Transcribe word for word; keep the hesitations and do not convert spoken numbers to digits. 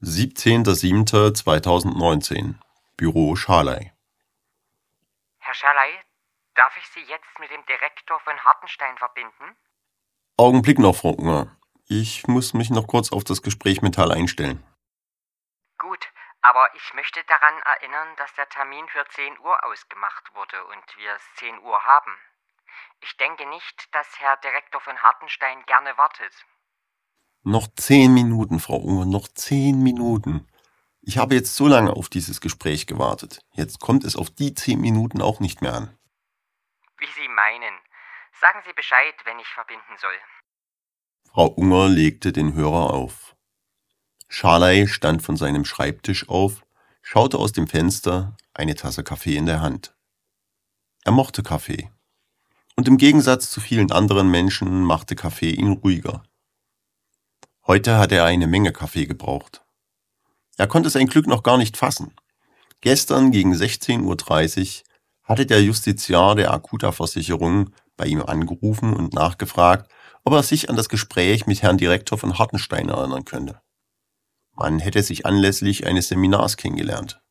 siebzehnter siebter zweitausendneunzehn Büro Scharley. Herr Scharley, darf ich Sie jetzt mit dem Direktor von Hartenstein verbinden? Augenblick noch, Frau Unger. Ich muss mich noch kurz auf das Gespräch mit Tal einstellen. Gut, aber ich möchte daran erinnern, dass der Termin für zehn Uhr ausgemacht wurde und wir es zehn Uhr haben. Ich denke nicht, dass Herr Direktor von Hartenstein gerne wartet. Noch zehn Minuten, Frau Unger, noch zehn Minuten. Ich habe jetzt so lange auf dieses Gespräch gewartet. Jetzt kommt es auf die zehn Minuten auch nicht mehr an. Wie Sie meinen. Sagen Sie Bescheid, wenn ich verbinden soll. Frau Unger legte den Hörer auf. Scharley stand von seinem Schreibtisch auf, schaute aus dem Fenster, eine Tasse Kaffee in der Hand. Er mochte Kaffee. Und im Gegensatz zu vielen anderen Menschen machte Kaffee ihn ruhiger. Heute hatte er eine Menge Kaffee gebraucht. Er konnte sein Glück noch gar nicht fassen. Gestern gegen sechzehn Uhr dreißig hatte der Justiziar der Akuta-Versicherung bei ihm angerufen und nachgefragt, ob er sich an das Gespräch mit Herrn Direktor von Hartenstein erinnern könnte. Man hätte sich anlässlich eines Seminars kennengelernt.